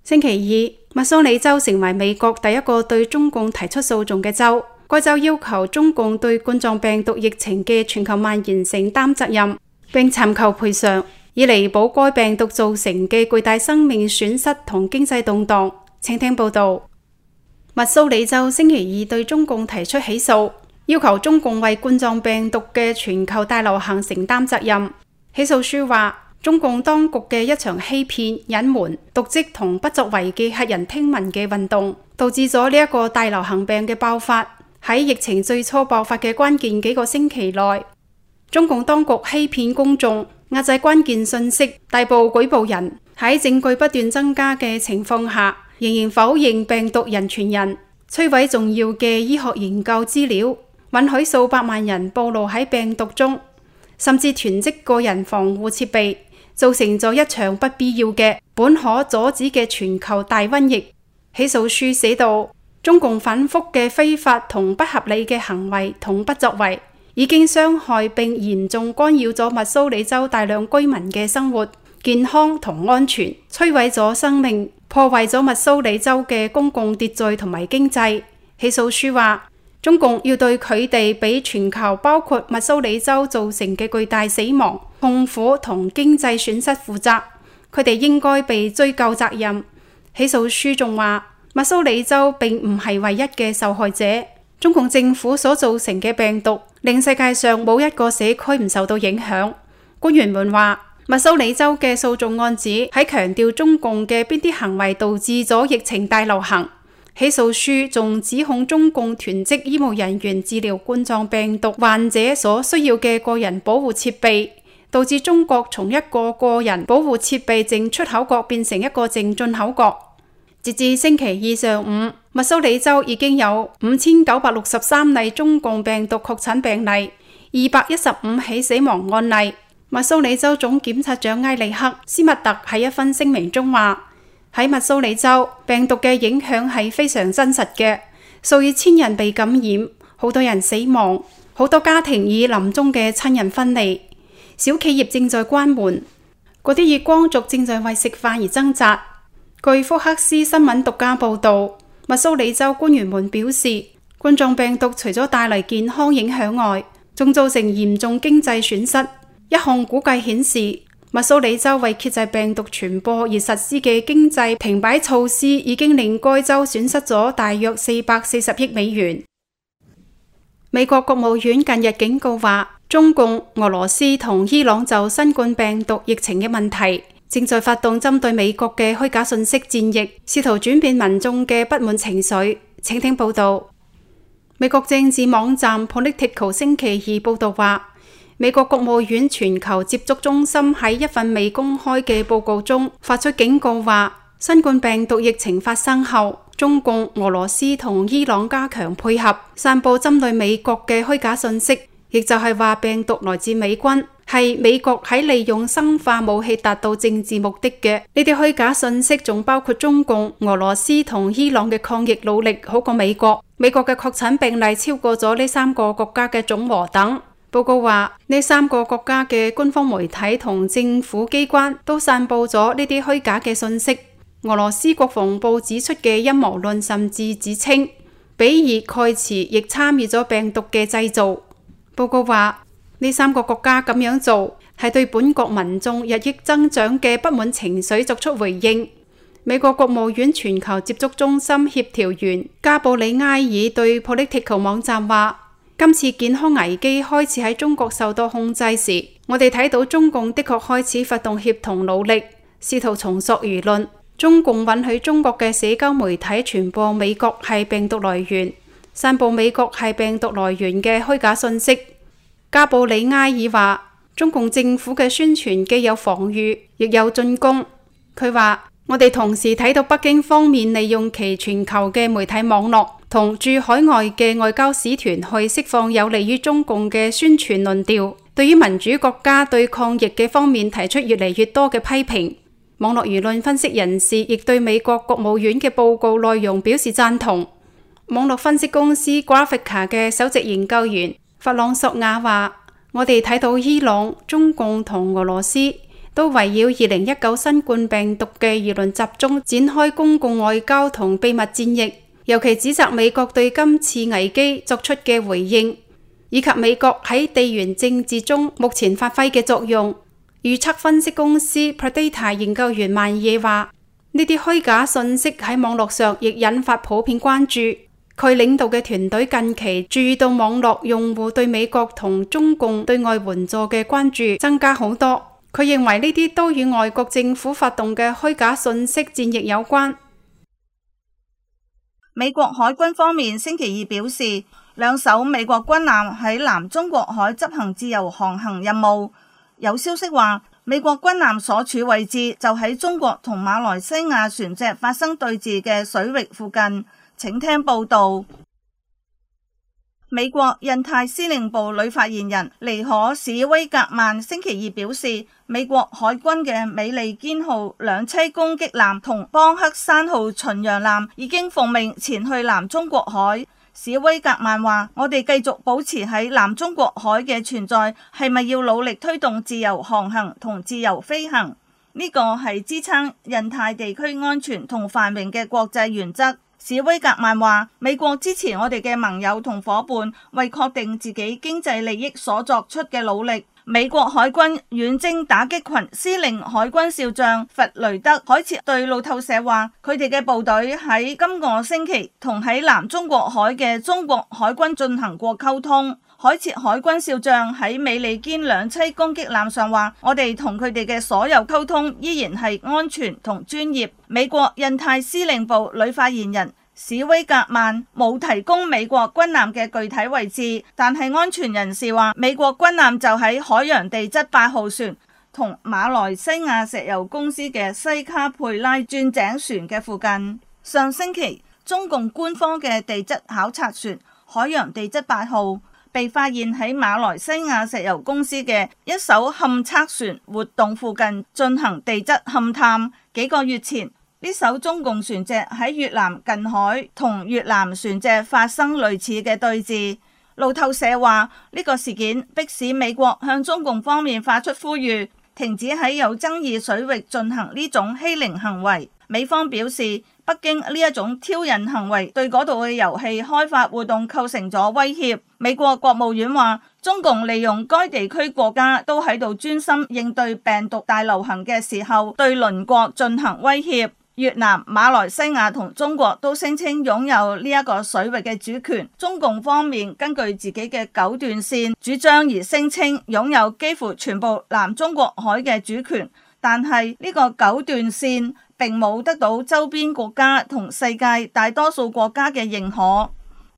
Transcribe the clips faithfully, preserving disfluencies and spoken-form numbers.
星期二，密蘇里州成為美國第一個對中共提出訴訟嘅州。該州要求中共對冠狀病毒疫情嘅全球蔓延承擔責任，並尋求賠償，以彌補該病毒造成嘅巨大生命損失同經濟動盪。請聽報道。密蘇里州星期二對中共提出起訴，要求中共為冠狀病毒嘅全球大流行承擔責任。起訴書話，中共當局嘅一場欺騙、隱瞞、瀆職同不作為嘅駭人聽聞嘅運動，導致咗呢一個大流行病嘅爆發。喺疫情最初爆發嘅關鍵幾個星期內，中共當局欺騙公眾，壓制關鍵信息，逮捕舉報人。喺證據不斷增加嘅情況下，仍然否認病毒人傳人，摧毀重要嘅醫學研究資料，允許數百萬人暴露喺病毒中，甚至囤積個人防護設備，造成咗一場不必要嘅、本可阻止嘅全球大瘟疫。起訴書寫道，中共反覆嘅非法同不合理嘅行為同不作為，已經傷害並嚴重干擾咗密蘇里州大量居民嘅生活、健康同安全，摧毀咗生命，破壞咗密蘇里州嘅公共秩序同埋經濟。起訴書話，中共要對佢哋俾全球包括密蘇里州造成嘅巨大死亡、痛苦同經濟損失負責，佢哋應該被追究責任。起訴書仲話，密蘇里州並唔係唯一嘅受害者，中共政府所造成嘅病毒令世界上冇一個社區唔受到影響。官員們話，密蘇里州嘅訴訟案子喺強調中共嘅邊啲行為導致咗疫情大流行。起訴書仲指控中共囤積醫務人員治療冠狀病毒患者所需要嘅個人保護設備，導致中國從一個個人保護設備淨出口國變成一個淨進口國。截至星期二上午，密蘇里州已經有五千九百六十三例中共病毒確診病例，二百一十五起死亡案例。密蘇里州總檢察長埃里克斯密特喺一份聲明中話，喺密蘇里州，病毒嘅影響係非常真實嘅，數以千人被感染，好多人死亡，好多家庭以臨終嘅親人分離，小企業正在關門，嗰啲月光族正在為食飯而掙扎。據福克斯新聞獨家報道，密蘇里州官員們表示，冠狀病毒除咗帶嚟健康影響外，仲造成嚴重經濟損失。一項估計顯示，密蘇里州為遏制病毒傳播而實施嘅經濟停擺措施，已經令該州損失咗大約四百四十億美元。美國國務院近日警告話，中共、俄羅斯同伊朗就新冠病毒疫情嘅問題，正在發動針對美國嘅虛假信息戰役，試圖轉變民眾嘅不滿情緒。請聽報道。美國政治網站 Politico 星期二報道話，美國國務院全球接觸中心喺一份未公開嘅報告中發出警告話，新冠病毒疫情發生後，中共、俄羅斯同伊朗加強配合，散佈針對美國嘅虛假信息，亦就係話病毒來自美軍，係美國喺利用生化武器達到政治目的嘅。呢啲虛假信息仲包括中共、俄羅斯同伊朗嘅抗疫努力好過美國，美國嘅確診病例超過咗呢三個國家嘅總和等。報告話，呢三個國家嘅官方媒體同政府機關都散佈咗呢啲虛假嘅信息。俄羅斯國防部指出嘅陰謀論甚至指稱，比爾蓋茨亦參與咗病毒嘅製造。報告話，呢三個國家咁樣做係對本國民眾日益增長嘅不滿情緒作出回應。美國國務院全球接觸中心協調員加布里埃爾對 Politico 網站話，今次健康危機開始喺中國受到控制時，我哋睇到中共的確開始發動協同努力，試圖重塑輿論。中共允許中國嘅社交媒體傳播美國係病毒來源，散佈美國係病毒來源嘅虛假信息。加布里埃爾話，中共政府嘅宣傳既有防禦，亦有進攻。佢話，我哋同時睇到北京方面利用其全球嘅媒體網絡同駐海外嘅外交使團去釋放有利於中共嘅宣傳論調，對於民主國家對抗疫嘅方面提出越嚟越多嘅批評。網絡輿論分析人士亦對美國國務院嘅報告內容表示贊同。網絡分析公司 Graphica 嘅首席研究員弗朗索瓦話，我哋睇到伊朗、中共同俄羅斯都圍繞二零一九新冠病毒嘅輿論集中展開公共外交同秘密戰役，尤其指責美國對今次危機作出嘅回應，以及美國喺地緣政治中目前發揮嘅作用。預測分析公司 Perdata 研究員萬野話：呢啲虛假信息喺網絡上亦引發普遍關注。佢領導嘅團隊近期注意到網絡用戶對美國同中共對外援助嘅關注增加好多。佢認為呢啲都與外國政府發動嘅虛假信息戰役有關。 美國海軍方面星期二表示，兩艘美國軍艦喺南中國海執行自由航行任務。有消息話，美國軍艦所處位置就喺中國同馬來西亞船隻發生對峙嘅水域附近。請聽報道。美國印太司令部女發言人尼可史威格曼星期二表示，美國海軍嘅美利堅號兩棲攻擊艦同邦克山號巡洋艦已經奉命前去南中國海。史威格曼話：我哋繼續保持喺南中國海嘅存在，係咪要努力推動自由航行同自由飛行？呢個係支撐印太地區安全同繁榮嘅國際原則。史威格曼話：美國支持我哋嘅盟友同夥伴為確定自己經濟利益所作出嘅努力。美國海軍遠征打擊群司令海軍少將弗雷德海切對路透社話：佢哋嘅部隊喺今個星期同喺南中國海嘅中國海軍進行過溝通。海切海軍少將喺美利堅兩棲攻擊艦上話：我哋同佢哋嘅所有溝通依然係安全同專業。美國印太司令部女發言人史威格曼冇提供美國軍艦嘅具體位置，但係安全人士話美國軍艦就喺海洋地質八號船同馬來西亞石油公司嘅西卡佩拉鑽井船嘅附近。上星期，中共官方嘅地質考察船海洋地質八號被發現喺馬來西亞石油公司嘅一艘勘測船活動附近進行地質勘探。幾個月前，呢艘中共船隻喺越南近海同越南船隻發生類似嘅對峙。路透社話呢個事件迫使美國向中共方面發出呼籲，停止喺有爭議水域進行呢種欺凌行為。美方表示，北京呢一種挑釁行為對嗰度嘅油氣開發活動構成咗威脅。美國國務院話，中共利用該地區國家都喺度專心應對病毒大流行嘅時候，對鄰國進行威脅。越南、馬來西亞同中國都聲稱擁有呢一個水域嘅主權。中共方面根據自己嘅九段線主張而聲稱擁有幾乎全部南中國海嘅主權，但係呢個九段線並冇得到周邊國家同世界大多數國家嘅認可。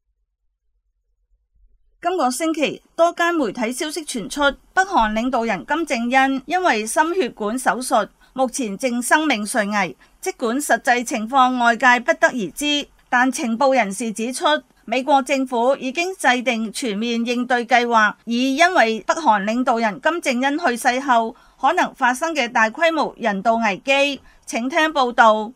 今個星期，多間媒體消息傳出，北韓領導人金正恩因為心血管手術，目前正生命垂危。儘管實際情況外界不得而知，但情報人士指出，美國政府已經制定全面應對計劃，以因為北韓領導人金正恩去世後可能發生嘅大規模人道危機。請聽報道。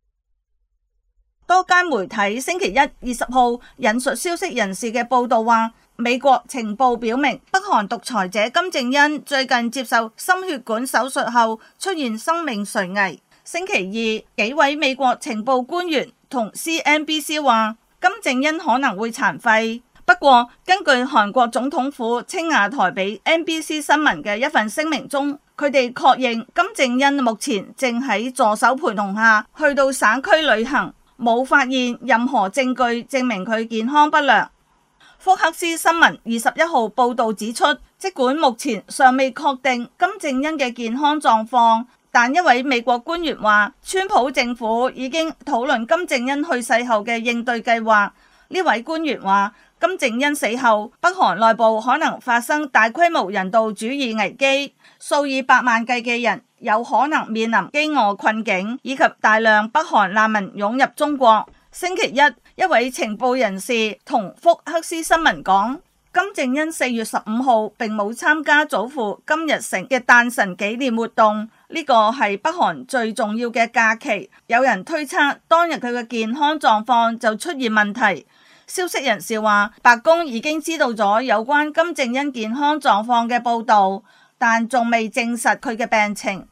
多間媒體星期一二十號引述消息人士嘅報道話，美國情報表明，北韓獨裁者金正恩最近接受心血管手術後出現生命垂危。星期二，幾位美國情報官員同 C N B C 話，金正恩可能會殘廢。不過，根據韓國總統府青瓦台俾 N B C 新聞嘅一份聲明中，佢哋確認金正恩目前正喺助手陪同下去到省區旅行，冇發現任何證據證明佢健康不良。福克斯新聞二十一號報導指出，儘管目前尚未確定金正恩嘅健康狀況，但一位美國官員話，川普政府已經討論金正恩去世後嘅應對計劃。呢位官員話，金正恩死後，北韓內部可能發生大規模人道主義危機，數以百萬計嘅人有可能面臨飢餓困境，以及大量北韓難民湧入中國。星期一，一位情報人士同福克斯新聞講，金正恩四月十五號並冇參加祖父金日成嘅誕辰紀念活動，呢個係北韓最重要嘅假期。有人推測當日佢嘅健康狀況就出現問題。消息人士話，白宮已經知道咗有關金正恩健康狀況嘅報導，但仲未證實佢嘅病情。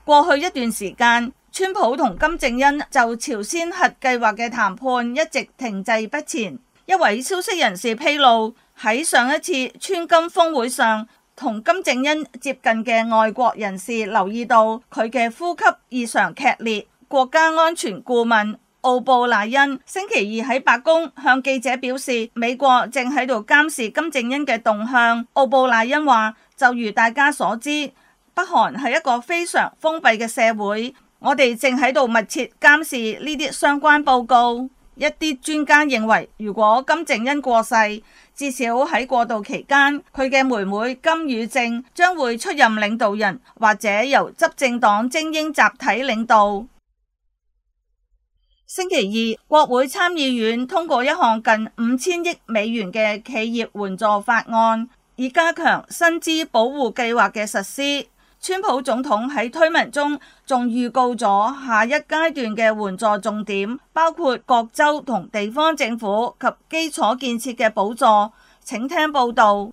過去一段時間，川普同金正恩就朝鮮核計劃嘅談判一直停滯不前。一位消息人士披露，喺上一次川金峰會上，同金正恩接近嘅外國人士留意到佢嘅呼吸異常劇烈。國家安全顧問奧布萊恩星期二喺白宮向記者表示，美國正喺度監視金正恩嘅動向。奧布萊恩話，就如大家所知，北韓係一個非常封閉嘅社會，我哋正喺度密切監視呢啲相關報告。一啲專家認為，如果金正恩過世，至少喺過渡期間，佢嘅妹妹金與正將會出任領導人，或者由執政黨精英集體領導。星期二，國會參議院通過一項近五千億美元嘅企業援助法案，以加強薪資保護計劃嘅實施。川普總統喺推文中仲預告咗下一階段嘅援助重點，包括各州同地方政府及基礎建設嘅補助。請聽報道。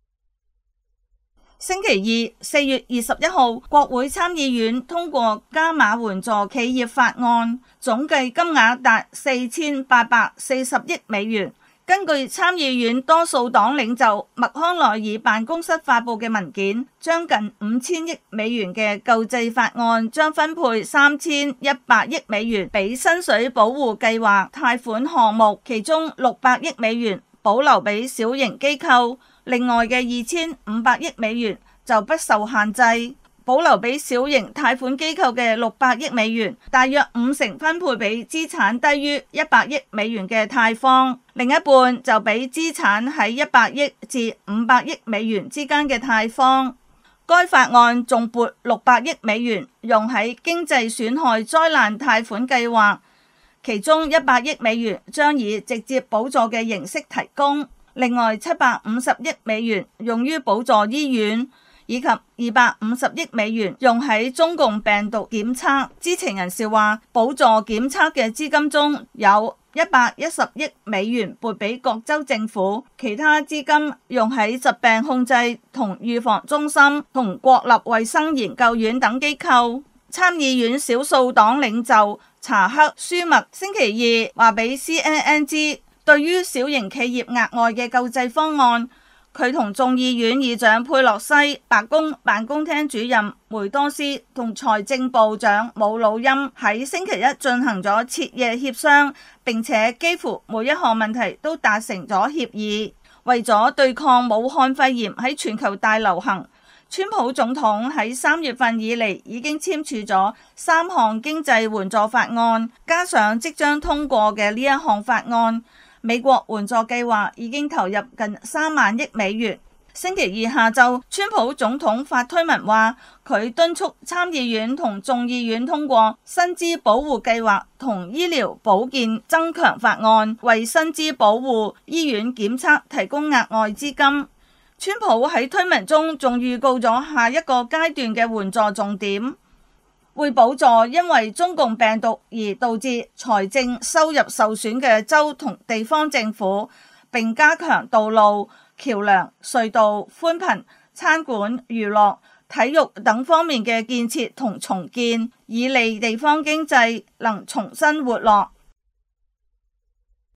星期二，四月二十一號，國會參議院通過加碼援助企業法案，總計金額達四千八百四十億美元。根據參議院多數黨領袖麥康奈爾辦公室發佈嘅文件，將近五千億美元嘅救濟法案將分配三千一百億美元俾薪水保護計劃貸款項目，其中六百億美元保留俾小型機構，另外嘅二千五百億美元就不受限制。保留俾小型貸款機構嘅六百億美元，大約五成分配俾資產低於一百億美元嘅貸方，另一半就俾資產喺一百億至五百億美元之間嘅貸方。該法案仲撥六百億美元用喺經濟損害災難貸款計劃，其中一百億美元將以直接補助嘅形式提供，另外七百五十億美元用於補助醫院，以及二百五十億美元用喺中共病毒檢測。知情人士話，補助檢測嘅資金中有一百一十億美元撥俾各州政府，其他資金用喺疾病控制同預防中心同國立衛生研究院等機構。參議院少數黨領袖查克舒默星期二話俾 C N N 知，對於小型企業額外嘅救濟方案，佢同眾議院議長佩洛西、白宮辦公廳主任梅多斯同財政部長姆努欽喺星期一進行咗徹夜協商，並且幾乎每一項問題都達成咗協議。為咗對抗武漢肺炎喺全球大流行，川普總統喺三月份以嚟已經簽署咗三項經濟援助法案，加上即將通過嘅呢一項法案，美國援助計劃已經投入近三萬億美元。星期二下晝，川普總統發推文話，佢敦促參議院同眾議院通過薪資保護計劃同醫療保健增強法案，為薪資保護醫院檢測提供額外資金。川普喺推文中仲預告咗下一個階段嘅援助重點，會補助因為中共病毒而導致財政收入受損嘅州同地方政府，並加強道路、橋樑、隧道、寬頻、餐館、娛樂、體育等方面嘅建設同重建，以利地方經濟能重新活絡。